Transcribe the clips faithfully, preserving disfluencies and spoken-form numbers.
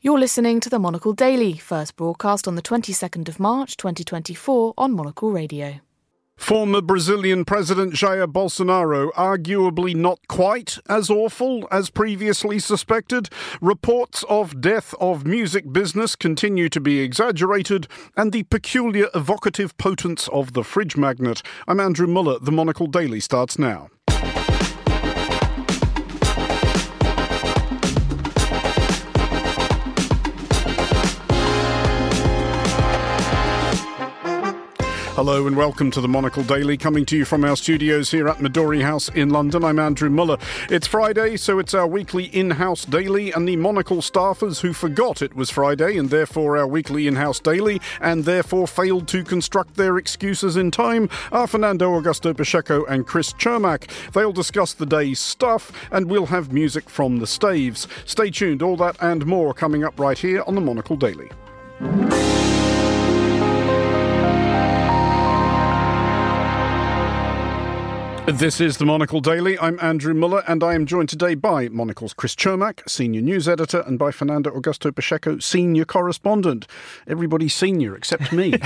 You're listening to the Monocle Daily, first broadcast on the twenty-second of March twenty twenty-four on Monocle Radio. Former Brazilian President Jair Bolsonaro, arguably not quite as awful as previously suspected. Reports of death of music business continue to be exaggerated, and the peculiar evocative potence of the fridge magnet. I'm Andrew Muller. The Monocle Daily starts now. Hello and welcome to the Monocle Daily, coming to you from our studios here at Midori House in London. I'm Andrew Muller. It's Friday, so it's our weekly in-house daily, and the Monocle staffers who forgot it was Friday and therefore our weekly in-house daily and therefore failed to construct their excuses in time are Fernando Augusto Pacheco and Chris Cermak. They'll discuss the day's stuff and we'll have music from the staves. Stay tuned, all that and more coming up right here on the Monocle Daily. This is the Monocle Daily. I'm Andrew Muller, and I am joined today by Monocle's Chris Cermak, Senior News Editor, and by Fernando Augusto Pacheco, Senior Correspondent. Everybody's senior except me.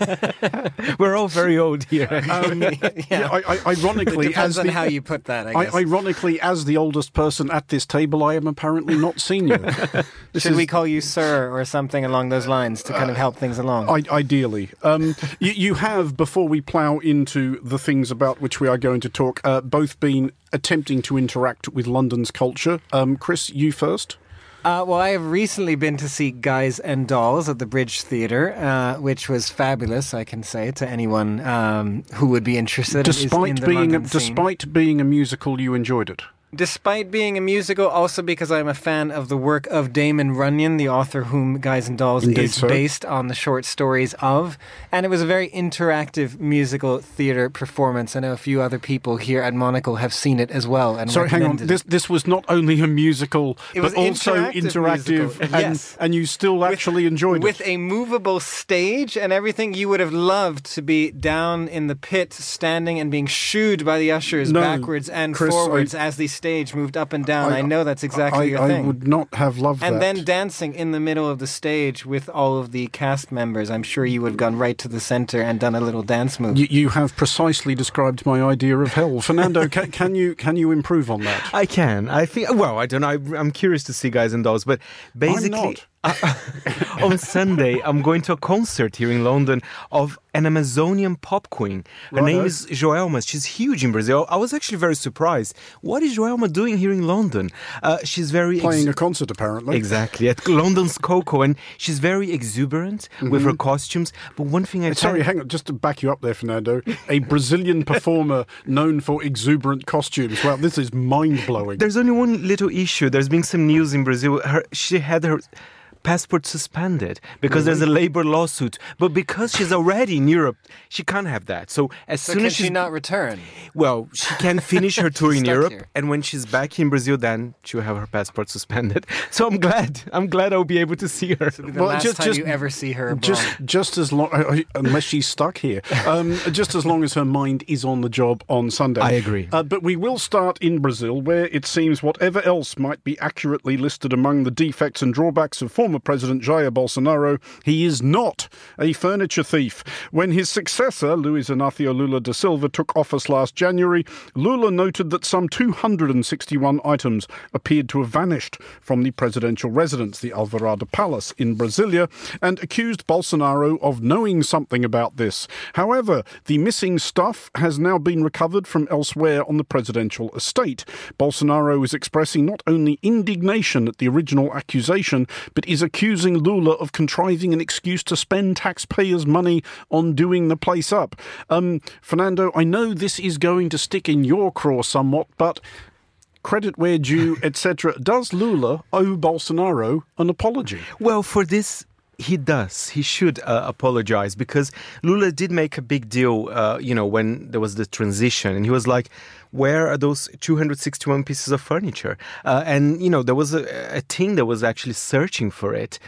We're all very old here. Um, yeah, yeah I, I, ironically, it depends as on the, how you put that, I guess. I, ironically, as the oldest person at this table, I am apparently not senior. Should is, we call you sir or something along those lines to kind of help things along? I, ideally. Um, you, you have, before we plough into the things about which we are going to talk, uh, both been attempting to interact with London's culture. Um, Chris, you first. Uh, well, I have recently been to see Guys and Dolls at the Bridge Theatre, uh, which was fabulous, I can say, to anyone um, who would be interested. Despite in the being London a, scene. despite being a musical, you enjoyed it. Despite being a musical, also because I'm a fan of the work of Damon Runyon, the author whom Guys and Dolls Indeed, is sir. based on the short stories of. And it was a very interactive musical theatre performance. I know a few other people here at Monocle have seen it as well. And Sorry, hang on. This this was not only a musical, it but also interactive, interactive, musical. and, yes. and you still actually with, enjoyed with it. With a movable stage and everything. You would have loved to be down in the pit, standing and being shooed by the ushers no, backwards and Chris, forwards I, as the stage moved up and down. I, I know that's exactly I, your I thing. I would not have loved and that. And then dancing in the middle of the stage with all of the cast members. I'm sure you would have gone right to the centre and done a little dance move. You, you have precisely described my idea of hell. Fernando, can, can you can you improve on that? I can. I think. Well, I don't know. I, I'm curious to see Guys and Dolls, but basically, I'm not. uh, on Sunday, I'm going to a concert here in London of an Amazonian pop queen. Her Right. name is Joelma. She's huge in Brazil. I was actually very surprised. What is Joelma doing here in London? Uh, she's very Playing ex- a concert, apparently. Exactly, at London's Coco, and she's very exuberant mm-hmm. with her costumes. But one thing I sorry, hang on, just to back you up there, Fernando. A Brazilian performer known for exuberant costumes. Well, this is mind blowing. There's only one little issue. There's been some news in Brazil. Her, she had her passport suspended because really? There's a labor lawsuit, but because she's already in Europe, she can't have that. So as so soon can as she's she not return, well, she can finish her tour in Europe, here. And when she's back in Brazil, then she'll have her passport suspended. So I'm glad, I'm glad I'll be able to see her. So the well, last just, time just, you ever see her abroad. Just, just as long, unless she's stuck here, um, just as long as her mind is on the job on Sunday. I agree. Uh, but we will start in Brazil, where it seems whatever else might be accurately listed among the defects and drawbacks of former President Jair Bolsonaro, he is not a furniture thief. When his successor, Luiz Inácio Lula da Silva, took office last January, Lula noted that some two hundred sixty-one items appeared to have vanished from the presidential residence, the Alvorada Palace in Brasilia, and accused Bolsonaro of knowing something about this. However, the missing stuff has now been recovered from elsewhere on the presidential estate. Bolsonaro is expressing not only indignation at the original accusation, but is accusing Lula of contriving an excuse to spend taxpayers' money on doing the place up. Um, Fernando, I know this is going to stick in your craw somewhat, but credit where due, et cetera. Does Lula owe Bolsonaro an apology? Well, for this, he does. He should uh, apologize, because Lula did make a big deal, uh, you know, when there was the transition. And he was like, where are those two hundred sixty-one pieces of furniture? Uh, and, you know, there was a, a team that was actually searching for it.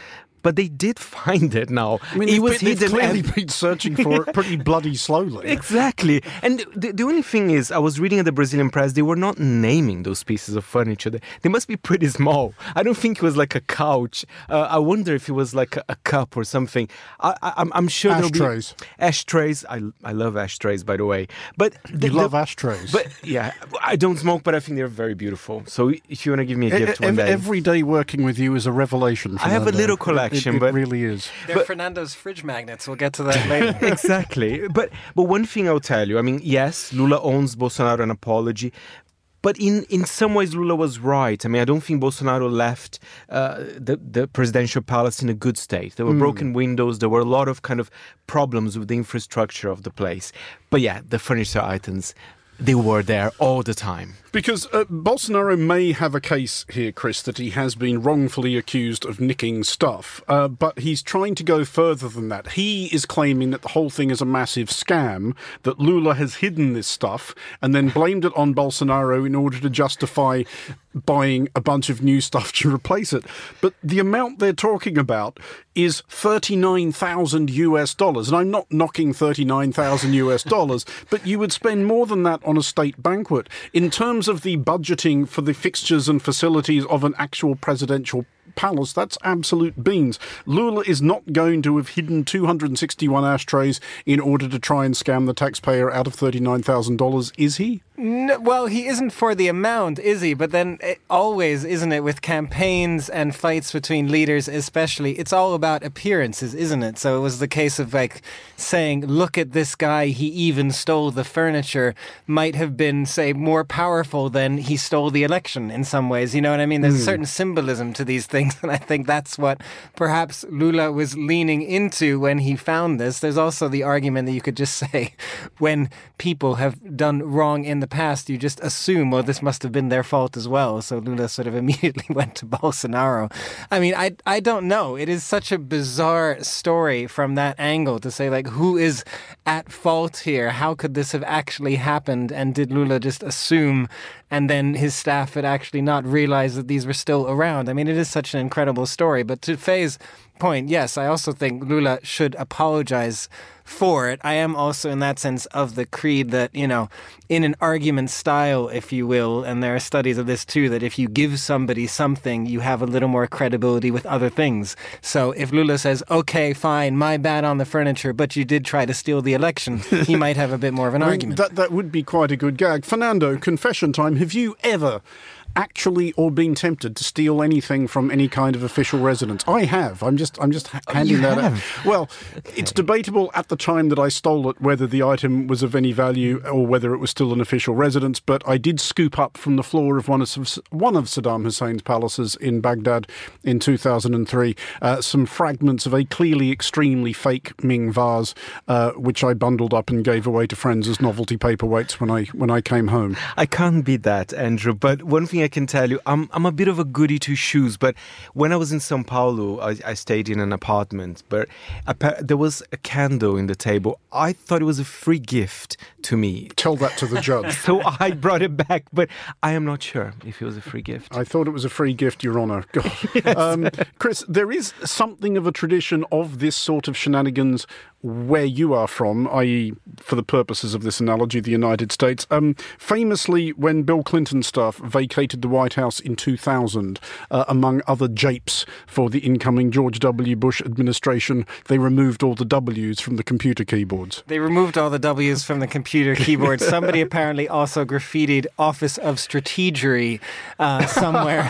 but they did find it now. I mean, it was they've hidden. clearly and- been searching for it pretty bloody slowly. Exactly. And the, the only thing is, I was reading at the Brazilian press, they were not naming those pieces of furniture. They, they must be pretty small. I don't think it was like a couch. Uh, I wonder if it was like a, a cup or something. I, I, I'm, I'm sure there'll Ashtrays. be... Ashtrays. I, I love ashtrays, by the way. But the, You love the, ashtrays. But yeah, I don't smoke, but I think they're very beautiful. So if you want to give me a gift E- one ev- day... Every day working with you is a revelation. I have a Fernando. little collection, It, it, it but- really is. They're Fernando's fridge magnets. We'll get to that later. Exactly. But but one thing I'll tell you, I mean, yes, Lula owes Bolsonaro an apology. But in, in some ways, Lula was right. I mean, I don't think Bolsonaro left uh, the, the presidential palace in a good state. There were mm. broken windows. There were a lot of kind of problems with the infrastructure of the place. But yeah, the furniture items, they were there all the time. Because uh, Bolsonaro may have a case here, Chris, that he has been wrongfully accused of nicking stuff, uh, but he's trying to go further than that. He is claiming that the whole thing is a massive scam, that Lula has hidden this stuff and then blamed it on Bolsonaro in order to justify buying a bunch of new stuff to replace it. But the amount they're talking about is thirty-nine thousand US dollars. And I'm not knocking thirty-nine thousand US dollars, but you would spend more than that on a state banquet. In terms of the budgeting for the fixtures and facilities of an actual presidential palace, that's absolute beans. Lula is not going to have hidden two hundred sixty-one ashtrays in order to try and scam the taxpayer out of thirty-nine thousand dollars, is he? No, well, he isn't for the amount, is he? But then it, always, isn't it, with campaigns and fights between leaders especially, it's all about appearances, isn't it? So it was the case of like saying, look at this guy, he even stole the furniture, might have been, say, more powerful than he stole the election in some ways. You know what I mean? There's mm. a certain symbolism to these things, and I think that's what perhaps Lula was leaning into when he found this. There's also the argument that you could just say when people have done wrong in the past, you just assume, well, this must have been their fault as well. So Lula sort of immediately went to Bolsonaro. I mean, I I don't know. It is such a bizarre story from that angle to say, like, who is at fault here? How could this have actually happened? And did Lula just assume, and then his staff had actually not realized that these were still around? I mean, it is such an incredible story. But to Faye's point, yes, I also think Lula should apologize for it. I am also in that sense of the creed that, you know, in an argument style, if you will, and there are studies of this too, that if you give somebody something, you have a little more credibility with other things. So if Lula says, okay, fine, my bad on the furniture, but you did try to steal the election, he might have a bit more of an I mean, argument. That, that would be quite a good gag. Fernando, confession time. Have you ever actually or been tempted to steal anything from any kind of official residence? I have. I'm just I'm just ha- handing you that have? out. Well, it's debatable at the time that I stole it whether the item was of any value or whether it was still an official residence, but I did scoop up from the floor of one of one of Saddam Hussein's palaces in Baghdad in two thousand three uh, some fragments of a clearly extremely fake Ming vase, uh, which I bundled up and gave away to friends as novelty paperweights when I when I came home. I can't beat that, Andrew. But one thing I can tell you, I'm I'm a bit of a goody two shoes. But when I was in São Paulo, I, I stayed in an apartment. But a, there was a candle in the table. I thought it was a free gift to me. Tell that to the judge. So I brought it back, but I am not sure if it was a free gift. I thought it was a free gift, Your Honour. God. Yes. Um, Chris, there is something of a tradition of this sort of shenanigans where you are from, that is, for the purposes of this analogy, the United States. Um, famously, when Bill Clinton's staff vacated the White House in two thousand, uh, among other japes for the incoming George W. Bush administration, they removed all the W's from the computer keyboards. They removed all the W's from the computer keyboard. Somebody apparently also graffitied Office of Strategery uh, somewhere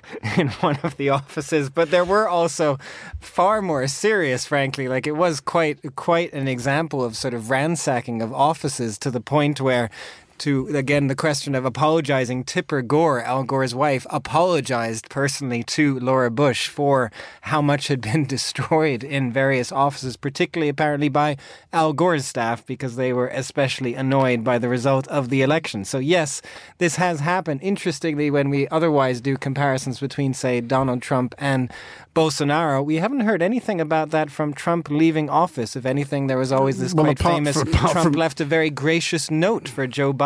in one of the offices. But there were also far more serious, frankly. Like, it was quite quite an example of sort of ransacking of offices to the point where, to, again, the question of apologizing, Tipper Gore, Al Gore's wife, apologized personally to Laura Bush for how much had been destroyed in various offices, particularly apparently by Al Gore's staff, because they were especially annoyed by the result of the election. So yes, this has happened. Interestingly, when we otherwise do comparisons between, say, Donald Trump and Bolsonaro, we haven't heard anything about that from Trump leaving office. If anything, there was always this well, quite famous, from, Trump from... left a very gracious note for Joe Biden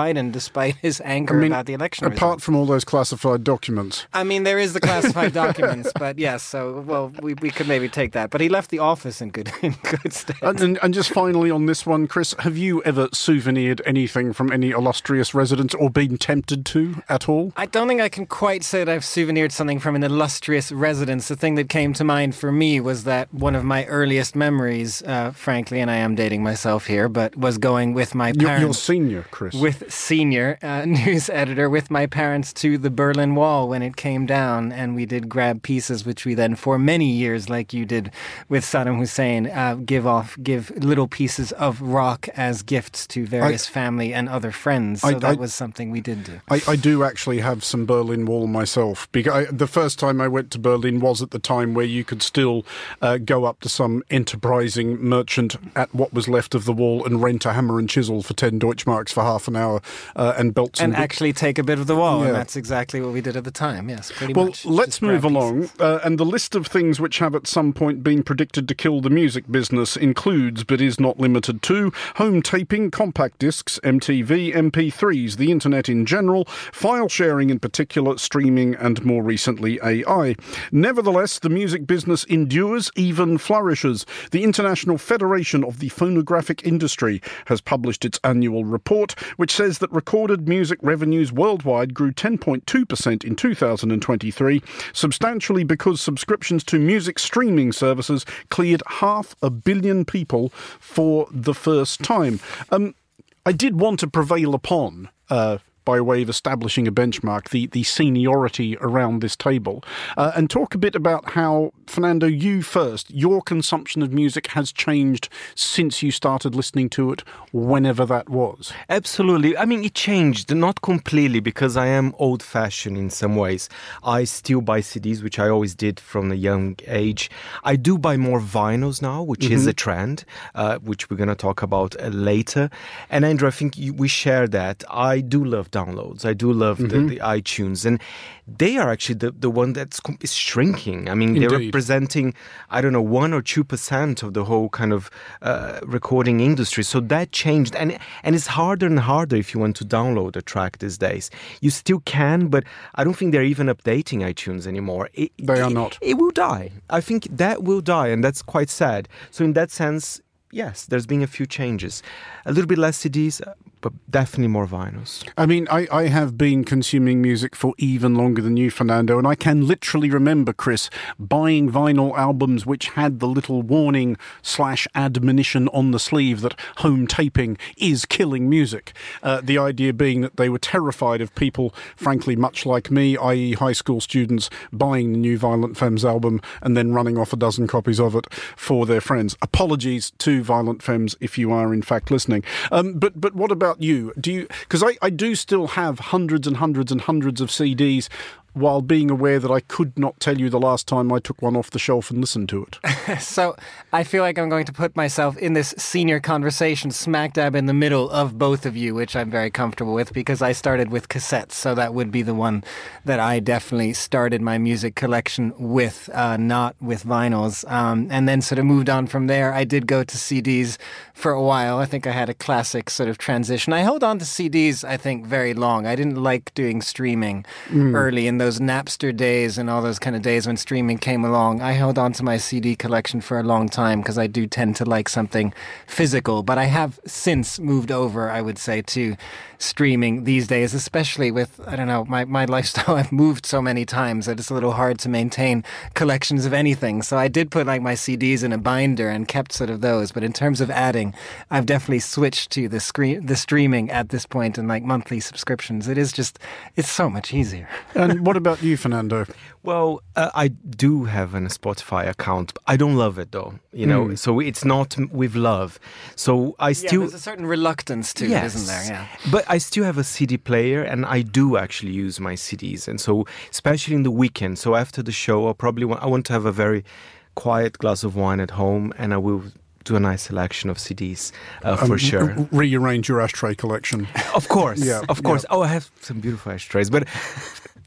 Biden, despite his anger I mean, about the election apart result. from all those classified documents. I mean, there is the classified documents, but yes, so, well, we, we could maybe take that. But he left the office in good in good stead. And, and, and just finally on this one, Chris, have you ever souvenired anything from any illustrious resident or been tempted to at all? I don't think I can quite say that I've souvenired something from an illustrious residence. The thing that came to mind for me was that one of my earliest memories, uh, frankly, and I am dating myself here, but was going with my You're, parents. you're senior, Chris. With senior uh, news editor, with my parents to the Berlin Wall when it came down, and we did grab pieces, which we then, for many years, like you did with Saddam Hussein, uh, give off, give little pieces of rock as gifts to various I, family and other friends. So I, that I, was something we did do. I, I do actually have some Berlin Wall myself. Because I, the first time I went to Berlin was at the time where you could still uh, go up to some enterprising merchant at what was left of the wall and rent a hammer and chisel for ten Deutschmarks for half an hour uh, and belts and... And actually take a bit of the wall, yeah. And that's exactly what we did at the time, yes, pretty well, much. Well, let's move along. Uh, and the list of things which have at some point been predicted to kill the music business includes, but is not limited to, home taping, compact discs, M T V, M P threes, the internet in general, file sharing in particular, streaming, and more recently A I. Nevertheless, the music business endures, even flourishes. The International Federation of the Phonographic Industry has published its annual report, which says that recorded music revenues worldwide grew ten point two percent in two thousand twenty-three, substantially because subscriptions to music streaming services cleared half a billion people for the first time. Um, I did want to prevail upon... Uh, by way of establishing a benchmark, the, the seniority around this table, uh, and talk a bit about how, Fernando, you first, your consumption of music has changed since you started listening to it, whenever that was. Absolutely. I mean, it changed, not completely, because I am old-fashioned in some ways. I still buy C Ds, which I always did from a young age. I do buy more vinyls now, which mm-hmm. is a trend, uh, which we're going to talk about uh, later. And Andrew, I think you, we share that. I do love downloads. I do love mm-hmm. the, the iTunes, and they are actually the, the one that's is shrinking. I mean, Indeed. They're representing, I don't know, one or two percent of the whole kind of uh, recording industry. So that changed, and and it's harder and harder if you want to download a track these days. You still can, but I don't think they're even updating iTunes anymore. It, they are it, not. It will die. I think that will die, and that's quite sad. So in that sense, yes, there's been a few changes. A little bit less C Ds, but definitely more vinyls. I mean, I, I have been consuming music for even longer than you, Fernando, and I can literally remember, Chris, buying vinyl albums which had the little warning slash admonition on the sleeve that home taping is killing music. Uh, the idea being that they were terrified of people, frankly, much like me, that is high school students, buying the new Violent Femmes album and then running off a dozen copies of it for their friends. Apologies to Violent Femmes if you are in fact listening. Um, but but what about you? Do you? Because I, I do still have hundreds and hundreds and hundreds of C Ds, while being aware that I could not tell you the last time I took one off the shelf and listened to it. So I feel like I'm going to put myself in this senior conversation smack dab in the middle of both of you, which I'm very comfortable with because I started with cassettes. So that would be the one that I definitely started my music collection with, uh, not with vinyls. Um, and then sort of moved on from there. I did go to C Ds for a while. I think I had a classic sort of transition. I held on to C Ds, I think, very long. I didn't like doing streaming mm. early in the those Napster days and all those kind of days when streaming came along. I held on to my C D collection for a long time because I do tend to like something physical. But I have since moved over, I would say, to streaming these days, especially with, I don't know, my, my lifestyle. I've moved so many times that it's a little hard to maintain collections of anything. So I did put like my C Ds in a binder and kept sort of those. But in terms of adding, I've definitely switched to the screen, the streaming at this point and like monthly subscriptions. It is just, it's so much easier. And what about you, Fernando? Well, uh, I do have a Spotify account. I don't love it though, you know, mm. so it's not with love. So I still... Yeah, there's a certain reluctance to yes. it, isn't there? Yeah. But I still have a C D player and I do actually use my C Ds. And so, especially in the weekend, so after the show, I'll probably want, I want to have a very quiet glass of wine at home and I will do a nice selection of C Ds uh, for um, sure. Re- rearrange your ashtray collection. Of course, yeah, of course. Yeah. Oh, I have some beautiful ashtrays, but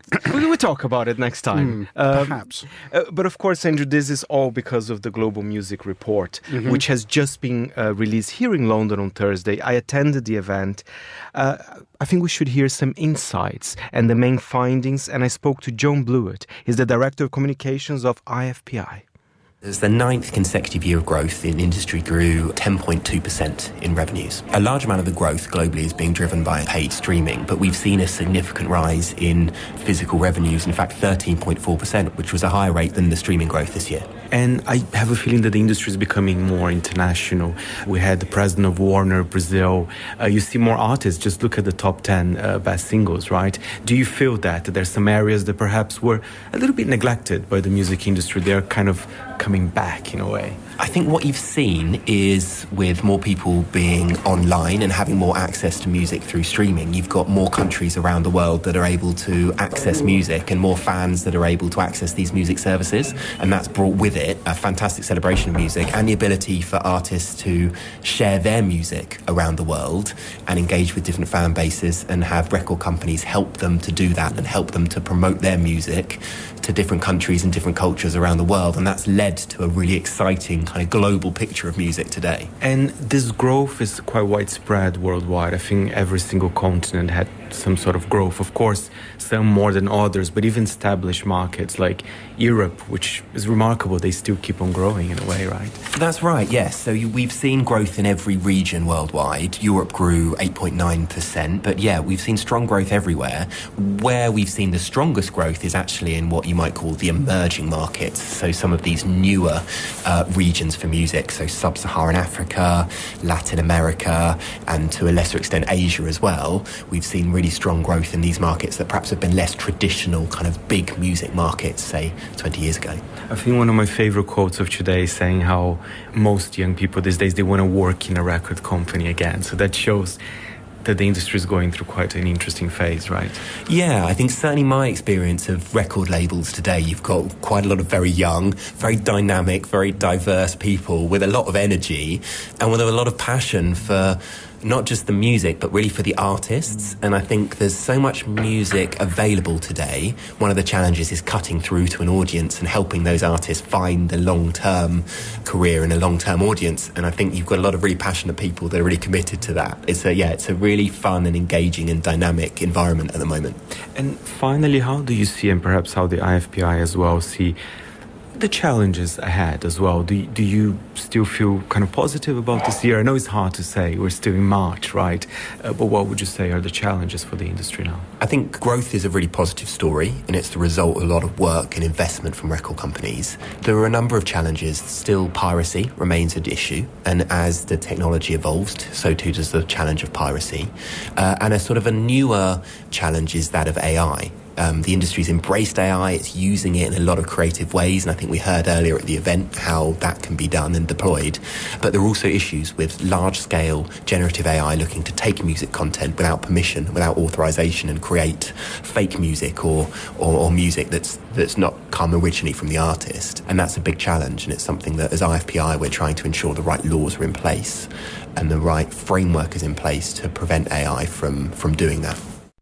we will talk about it next time. Mm, uh, perhaps. Uh, but of course, Andrew, this is all because of the Global Music Report, mm-hmm. which has just been uh, released here in London on Thursday. I attended the event. Uh, I think we should hear some insights and the main findings. And I spoke to Joan Blewett. He's the Director of Communications of I F P I. It was the ninth consecutive year of growth. The industry grew ten point two percent in revenues. A large amount of the growth globally is being driven by paid streaming, but we've seen a significant rise in physical revenues, in fact thirteen point four percent, which was a higher rate than the streaming growth this year. And I have a feeling that the industry is becoming more international. We had the president of Warner Brazil. Uh, you see more artists. Just look at the top ten uh, best singles, right? Do you feel that, that there's some areas that perhaps were a little bit neglected by the music industry? They're kind of coming back in a way. I think what you've seen is, with more people being online and having more access to music through streaming, you've got more countries around the world that are able to access music and more fans that are able to access these music services. And that's brought with it a fantastic celebration of music and the ability for artists to share their music around the world and engage with different fan bases and have record companies help them to do that and help them to promote their music to different countries and different cultures around the world. And that's led to a really exciting kind of global picture of music today. And this growth is quite widespread worldwide. I think every single continent had some sort of growth. Of course, some more than others, but even established markets like Europe, which is remarkable, they still keep on growing in a way, right? That's right, yes. So you, we've seen growth in every region worldwide. Europe grew eight point nine percent, but yeah, we've seen strong growth everywhere. Where we've seen the strongest growth is actually in what you might call the emerging markets. So some of these newer uh, regions for music, so sub-Saharan Africa, Latin America, and to a lesser extent Asia as well. We've seen really strong growth in these markets that perhaps have been less traditional kind of big music markets, say, twenty years ago. I think one of my favorite quotes of today is saying how most young people these days, they want to work in a record company again. So that shows that the industry is going through quite an interesting phase, right? Yeah, I think certainly my experience of record labels today, you've got quite a lot of very young, very dynamic, very diverse people with a lot of energy and with a lot of passion for not just the music, but really for the artists. And I think there's so much music available today. One of the challenges is cutting through to an audience and helping those artists find a long-term career and a long-term audience. And I think you've got a lot of really passionate people that are really committed to that. It's a, yeah, it's a really fun and engaging and dynamic environment at the moment. And finally, how do you see, and perhaps how the I F P I as well see, the challenges ahead as well? Do, do you still feel kind of positive about this year? I know it's hard to say. We're still in March, right? Uh, but what would you say are the challenges for the industry now? I think growth is a really positive story, and it's the result of a lot of work and investment from record companies. There are a number of challenges. Still, piracy remains an issue, and as the technology evolves, so too does the challenge of piracy. Uh, and a sort of a newer challenge is that of A I. Um, the industry's embraced A I, it's using it in a lot of creative ways, and I think we heard earlier at the event how that can be done and deployed. But there are also issues with large-scale generative A I looking to take music content without permission, without authorization, and create fake music or, or, or music that's that's not come originally from the artist. And that's a big challenge, and it's something that as I F P I we're trying to ensure the right laws are in place and the right framework is in place to prevent A I from, from doing that.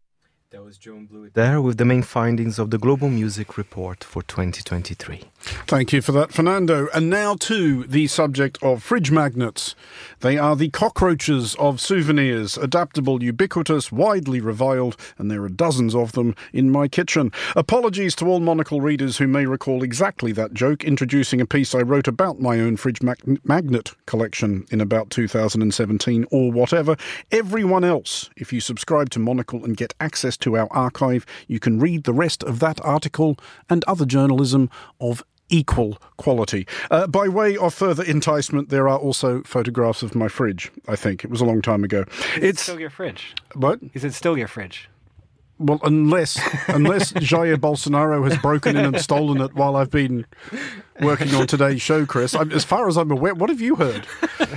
Joan Blewett there with the main findings of the Global Music Report for twenty twenty-three. Thank you for that, Fernando. And now to the subject of fridge magnets. They are the cockroaches of souvenirs, adaptable, ubiquitous, widely reviled, and there are dozens of them in my kitchen. Apologies to all Monocle readers who may recall exactly that joke, introducing a piece I wrote about my own fridge mag- magnet collection in about two thousand seventeen or whatever. Everyone else, if you subscribe to Monocle and get access to our archive, you can read the rest of that article and other journalism of equal quality. Uh, by way of further enticement, there are also photographs of my fridge, I think. It was a long time ago. Is it's it still your fridge? What? Is it still your fridge? Well, unless unless Jair Bolsonaro has broken in and stolen it while I've been working on today's show, Chris. I'm, as far as I'm aware, what have you heard?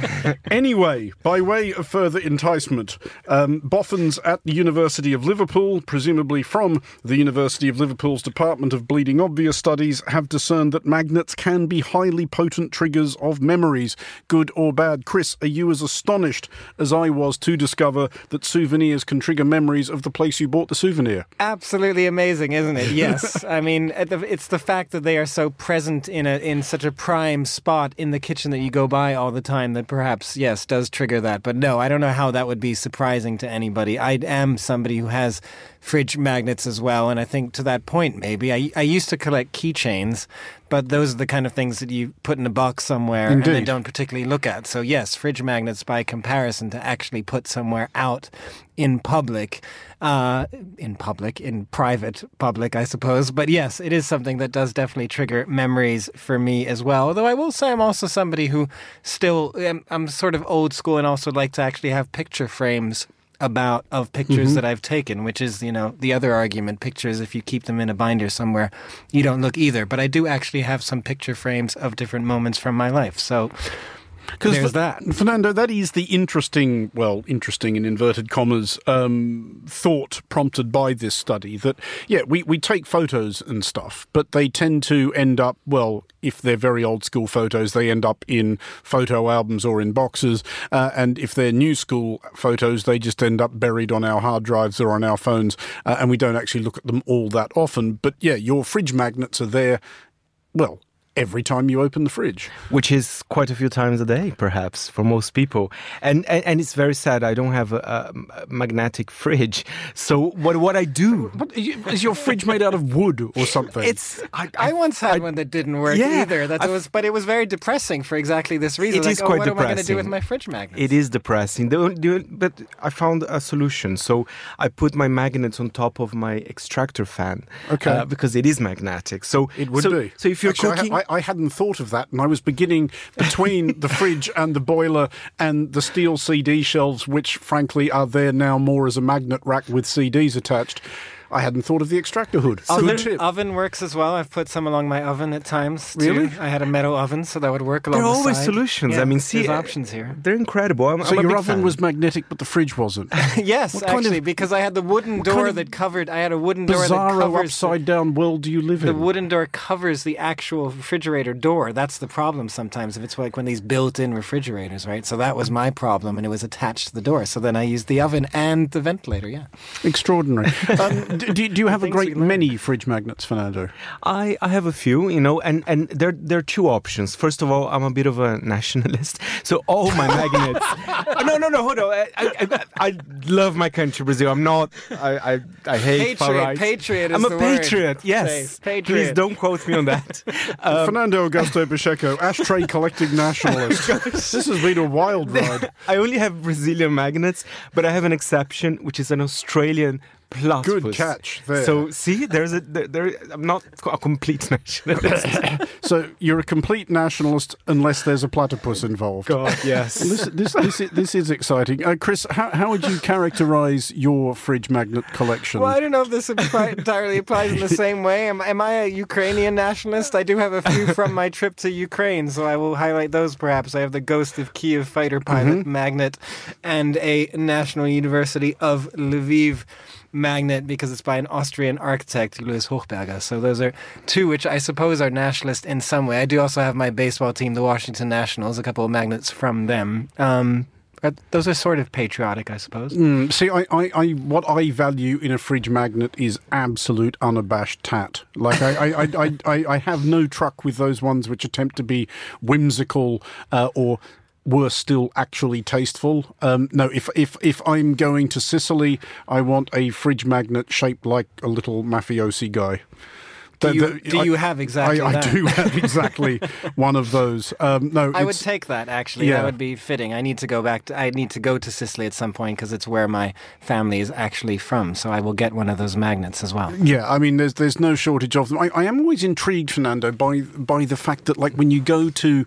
Anyway, by way of further enticement, um, boffins at the University of Liverpool, presumably from the University of Liverpool's Department of Bleeding Obvious Studies, have discerned that magnets can be highly potent triggers of memories, good or bad. Chris, are you as astonished as I was to discover that souvenirs can trigger memories of the place you bought the souvenir? Absolutely amazing, isn't it? Yes. I mean, it's the fact that they are so present in a in such a prime spot in the kitchen that you go by all the time that perhaps, yes, does trigger that. But no, I don't know how that would be surprising to anybody. I am somebody who has fridge magnets as well, and I think to that point, maybe. I, I used to collect keychains, but those are the kind of things that you put in a box somewhere Indeed. and then don't particularly look at. So yes, fridge magnets by comparison to actually put somewhere out in public, uh, in public, in private public, I suppose. But yes, it is something that does definitely trigger memories for me as well. Although I will say I'm also somebody who still, I'm, I'm sort of old school and also like to actually have picture frames about of pictures mm-hmm. that I've taken, which is, you know, the other argument. Pictures, if you keep them in a binder somewhere, you don't look either. But I do actually have some picture frames of different moments from my life. So there's that. Fernando, that is the interesting, well, interesting in inverted commas, um, thought prompted by this study that, yeah, we, we take photos and stuff, but they tend to end up, well, if they're very old school photos, they end up in photo albums or in boxes. Uh, and if they're new school photos, they just end up buried on our hard drives or on our phones. Uh, and we don't actually look at them all that often. But yeah, your fridge magnets are there, well, every time you open the fridge. Which is quite a few times a day, perhaps, for most people. And and, and it's very sad. I don't have a, a magnetic fridge. So what what I do... What, is your fridge made out of wood or something? It's. I, I, I once had I, one that didn't work yeah, either. That I, was, but it was very depressing for exactly this reason. It like, is oh, quite what depressing. am I going to do with my fridge magnets? It is depressing. The, the, but I found a solution. So I put my magnets on top of my extractor fan. Okay. Uh, because it is magnetic. So it would so, be. So if you're Actually, cooking... I, I, I hadn't thought of that, and I was beginning between the fridge and the boiler and the steel C D shelves, which frankly are there now more as a magnet rack with C Ds attached. I hadn't thought of the extractor hood. Oven, Good tip. Oven works as well. I've put some along my oven at times, too. Really? I had a metal oven, so that would work along There are the always side. solutions. Yeah, I mean, see, there's options here. They're incredible. I'm, So I'm a your big oven fan. was magnetic, but the fridge wasn't. Yes, What kind actually, of- because I had the wooden door kind of that covered. I had a wooden door that Bizarro covers. upside down world do you live The in? wooden door covers the actual refrigerator door. That's the problem sometimes. If it's like when these built-in refrigerators, right? So that was my problem, and it was attached to the door. So then I used the oven and the ventilator. Yeah. Extraordinary. um, do, do you have a Things great we learn. many fridge magnets, Fernando? I, I have a few, you know, and, and there, there are two options. First of all, I'm a bit of a nationalist. So all my magnets... no, no, no, hold on. I, I, I love my country, Brazil. I'm not... I, I, I hate far Patriot. right. Patriot is I'm a the word. patriot, yes. Say, patriot. Please don't quote me on that. Um, Fernando Augusto Pacheco, ashtray collecting nationalist. This has been a wild ride. I only have Brazilian magnets, but I have an exception, which is an Australian platypus. Good catch there. So, see, there's a there, there. I'm not a complete nationalist. So you're a complete nationalist unless there's a platypus involved. God, yes. This, this, this, is, this is exciting. Uh, Chris, how, how would you characterise your fridge magnet collection? Well, I don't know if this apply, entirely applies in the same way. Am, am I a Ukrainian nationalist? I do have a few from my trip to Ukraine, so I will highlight those perhaps. I have the Ghost of Kiev fighter pilot Mm-hmm. magnet and a National University of Lviv magnet because it's by an Austrian architect, Louis Hochberger. So those are two which I suppose are nationalist in some way. I do also have my baseball team, the Washington Nationals, a couple of magnets from them. Um, those are sort of patriotic, I suppose. Mm, see, I, I, I, what I value in a fridge magnet is absolute unabashed tat. Like, I, I, I, I, I have no truck with those ones which attempt to be whimsical uh, or... worse still, actually tasteful. Um, no, if if if I'm going to Sicily, I want a fridge magnet shaped like a little mafiosi guy. Do The- you, the- do I- you have exactly I, I that? do have exactly one of those. Um, no, I would it's- take that, actually. Yeah. That would be fitting. I need to go back. To, I need to go to Sicily at some point because it's where my family is actually from. So I will get one of those magnets as well. Yeah, I mean, there's there's no shortage of them. I, I am always intrigued, Fernando, by by the fact that, like, when you go to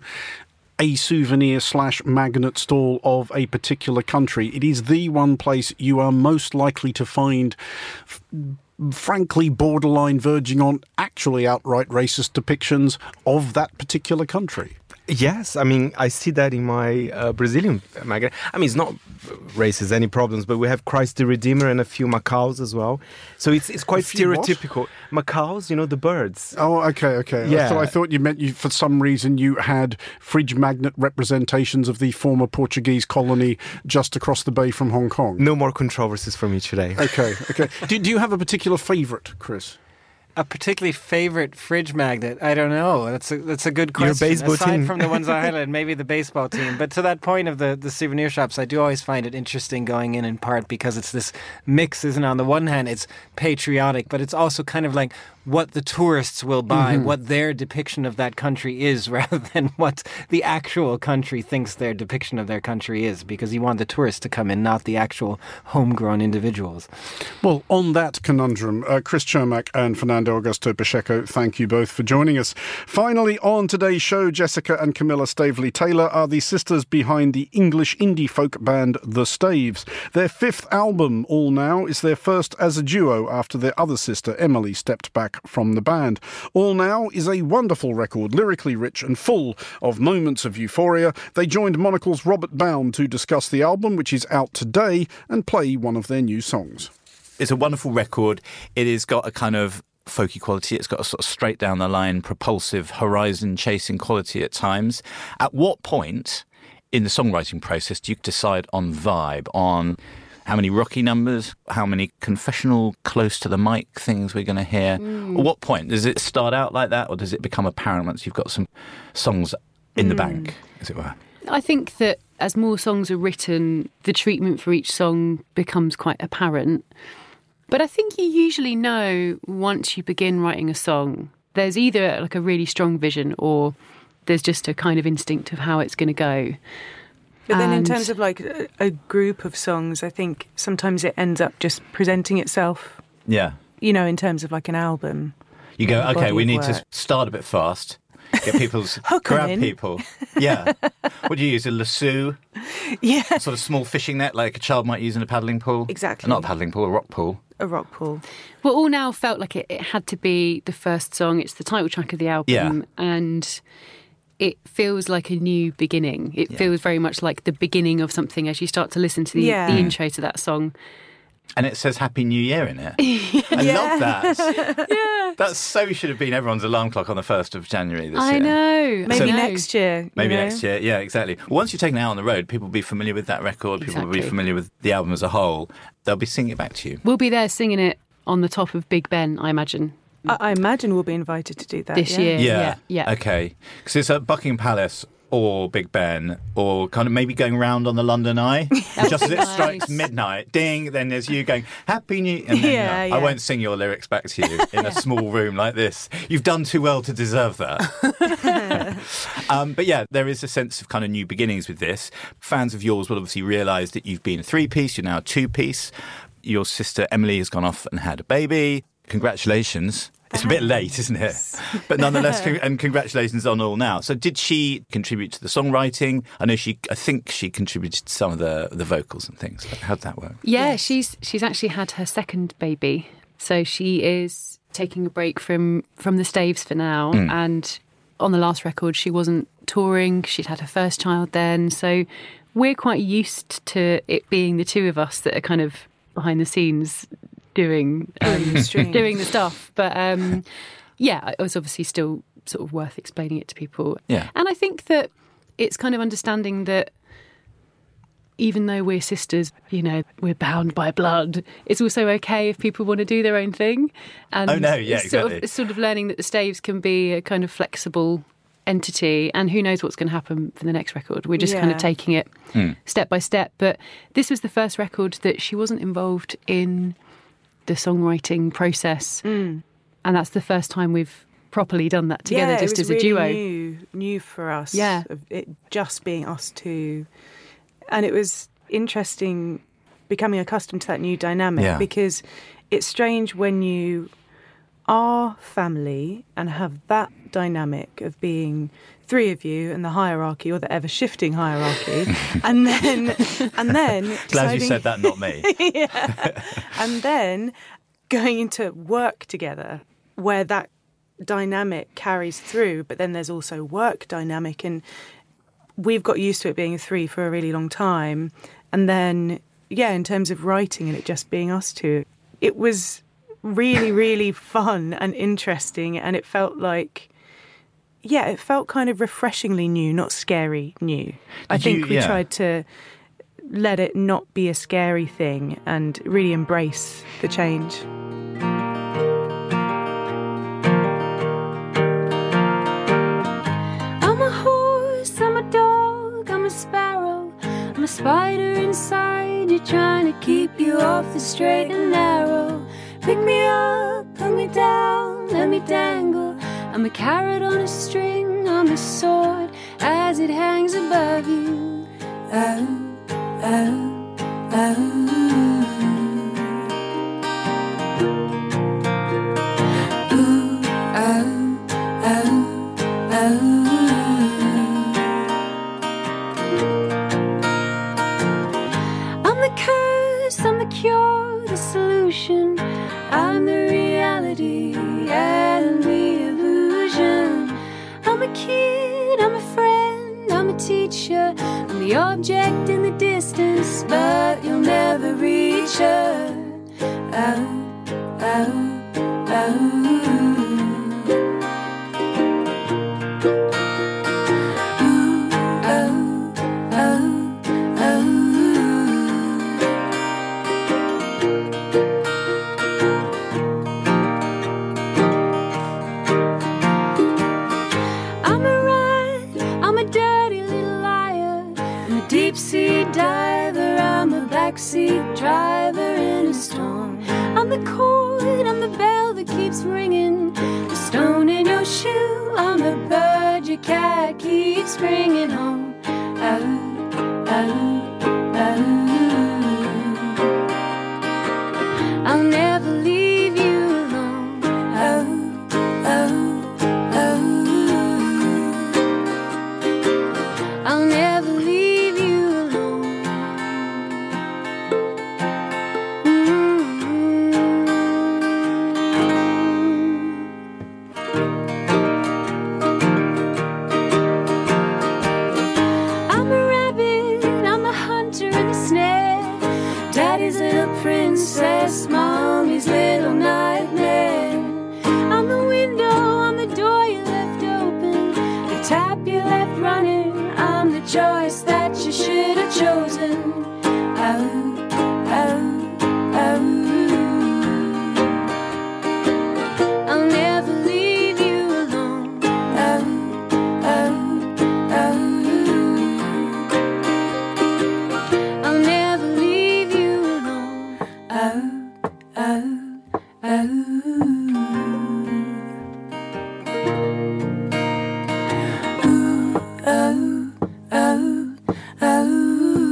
a souvenir slash magnet stall of a particular country, it is the one place you are most likely to find f- frankly borderline verging on actually outright racist depictions of that particular country. Yes, I mean, I see that in my uh, Brazilian magazine. I mean, it's not racist, any problems, but we have Christ the Redeemer and a few macaws as well. So it's it's quite stereotypical. What? Macaws, you know, the birds. Oh, okay, okay. Yeah. I thought, I thought you meant you, for some reason you had fridge magnet representations of the former Portuguese colony just across the bay from Hong Kong. No more controversies from me today. Okay, okay. do, do you have a particular favourite, Chris? A particularly favourite fridge magnet? I don't know. That's a that's a good question. Your baseball Aside team. from the ones I highlighted, maybe the baseball team. But to that point of the, the souvenir shops, I do always find it interesting going in in part because it's this mix, isn't it? On the one hand, it's patriotic, but it's also kind of like what the tourists will buy, mm-hmm. what their depiction of that country is, rather than what the actual country thinks their depiction of their country is, because you want the tourists to come in, not the actual homegrown individuals. Well, on that conundrum, uh, Chris Cermak and Fernando Augusto Pacheco, thank you both for joining us. Finally, on today's show, Jessica and Camilla Staveley-Taylor are the sisters behind the English indie folk band The Staves. Their fifth album, All Now, is their first as a duo after their other sister, Emily, stepped back from the band. All Now is a wonderful record, lyrically rich and full of moments of euphoria. They joined Monocle's Robert Bound to discuss the album, which is out today, and play one of their new songs. It's a wonderful record. It has got a kind of folky quality. It's got a sort of straight down the line, propulsive, horizon chasing quality at times. At what point in the songwriting process do you decide on vibe, on how many rocky numbers, how many confessional close to the mic things we're going to hear? Mm. At what point does it start out like that, or does it become apparent once you've got some songs in mm. the bank, as it were? I think that as more songs are written, the treatment for each song becomes quite apparent. But I think you usually know once you begin writing a song, there's either like a really strong vision or there's just a kind of instinct of how it's going to go. But then in And- terms of like a, a group of songs, I think sometimes it ends up just presenting itself, Yeah. you know, in terms of like an album. You go, Body okay, we of need work. to start a bit fast. Get people's Hook 'em grab in. people. Yeah. What do you use? A lasso? Yeah, A sort of small fishing net like a child might use in a paddling pool? Exactly. Not a paddling pool, a rock pool. a rock pool. Well, All Now felt like it, it had to be the first song. It's the title track of the album. Yeah. And it feels like a new beginning. It Yeah. feels very much like the beginning of something as you start to listen to the, Yeah. the intro to that song. And it says Happy New Year in it. I love that. Yeah. That so should have been everyone's alarm clock on the first of January this I year. know. Maybe I know. next year. you Maybe know? next year, yeah, exactly. Well, once you've taken it out on the road, people will be familiar with that record, people will be Exactly. familiar with the album as a whole. They'll be singing it back to you. We'll be there singing it on the top of Big Ben, I imagine, I, I imagine we'll be invited to do that this yeah. year. Yeah. Yeah. yeah. Okay. Because it's at Buckingham Palace or Big Ben or kind of maybe going round on the London Eye. Just as it nice. strikes midnight, ding, then there's you going, Happy New and then, Yeah, no, I yeah. won't sing your lyrics back to you in a small room like this. You've done too well to deserve that. um, but yeah, there is a sense of kind of new beginnings with this. Fans of yours will obviously realise that you've been a three-piece, you're now a two-piece. Your sister Emily has gone off and had a baby. Congratulations. It's a bit late, isn't it? But nonetheless, con- and congratulations on All Now. So did she contribute to the songwriting? I know she, I think she contributed to some of the, the vocals and things. How did that work? Yeah, she's she's actually had her second baby, so she is taking a break from from the Staves for now. Mm. And on the last record, she wasn't touring; she'd had her first child then, so we're quite used to it being the two of us that are kind of behind the scenes doing um, Strings. doing the stuff. But um, yeah, it was obviously still sort of worth explaining it to people. Yeah. And I think that it's kind of understanding that even though we're sisters, you know, we're bound by blood, it's also okay if people want to do their own thing. And Oh, no, yeah, it's sort exactly. of, it's sort of learning that the Staves can be a kind of flexible entity, and who knows what's going to happen for the next record. We're just kind of Yeah. taking it Hmm. step by step. But this was the first record that she wasn't involved in the songwriting process. Mm. And that's the first time we've properly done that together, yeah, just it was as a really duo. New, new for us. Yeah. of it just being us two, and it was interesting becoming accustomed to that new dynamic Yeah. because it's strange when you are family and have that dynamic of being three of you and the hierarchy or the ever shifting hierarchy, and then and then Glad you deciding- said that, not me. yeah. And then going into work together where that dynamic carries through, but then there's also work dynamic, and we've got used to it being a three for a really long time. And then, yeah, in terms of writing and it just being us two, it was really, really fun and interesting, and it felt like, yeah, it felt kind of refreshingly new, not scary new. Did I think you, we yeah. tried to let it not be a scary thing and really embrace the change. I'm a horse, I'm a dog, I'm a sparrow, I'm a spider inside you, trying to keep you off the straight and narrow. Pick me up, put me down, let me dangle. I'm a carrot on a string, I'm a sword as it hangs above you. Oh, oh, oh. Ooh, oh, oh, oh. I'm the curse, I'm the cure, the solution. I'm the reality and the illusion. I'm a kid, I'm a friend, I'm a teacher. I'm the object in the distance, but you'll never reach her. Oh, oh, oh. Ooh, oh, oh, oh. Deep sea diver, I'm a backseat driver in a storm. I'm the chord, I'm the bell that keeps ringing. The stone in your shoe, I'm the bird your cat keeps bringing home. Oh, oh, oh. I'll never leave you alone. Oh, oh, oh. I'll never leave you alone. I'm a rabbit, I'm a hunter in a snare. Daddy's little princess, mommy's little nightmare. I'm the window, I'm the door you left open, the tap you left running. I'm the choice that you should have chosen. Oh, oh, oh. I'll never leave you alone. Oh, oh, oh. I'll never leave you alone. Oh, oh, oh. Ooh, oh, oh, oh.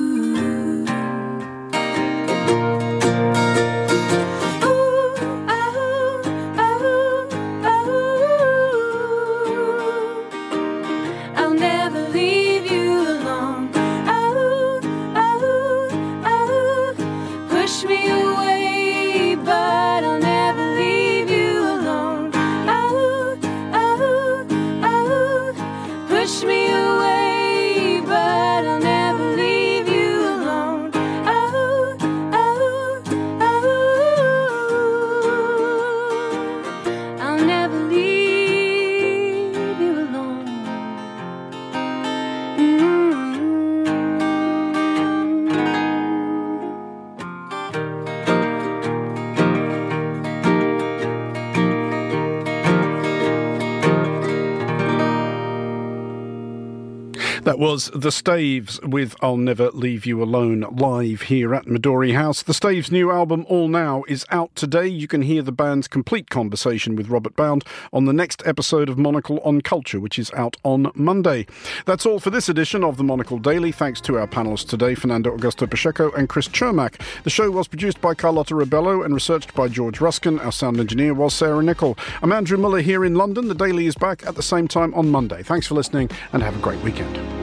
That was The Staves with I'll Never Leave You Alone, live here at Midori House. The Staves' new album, All Now, is out today. You can hear the band's complete conversation with Robert Bound on the next episode of Monocle on Culture, which is out on Monday. That's all for this edition of the Monocle Daily. Thanks to our panellists today, Fernando Augusto Pacheco and Chris Chermak. The show was produced by Carlotta Rebello and researched by George Ruskin. Our sound engineer was Sarah Nichol. I'm Andrew Muller here in London. The Daily is back at the same time on Monday. Thanks for listening and have a great weekend.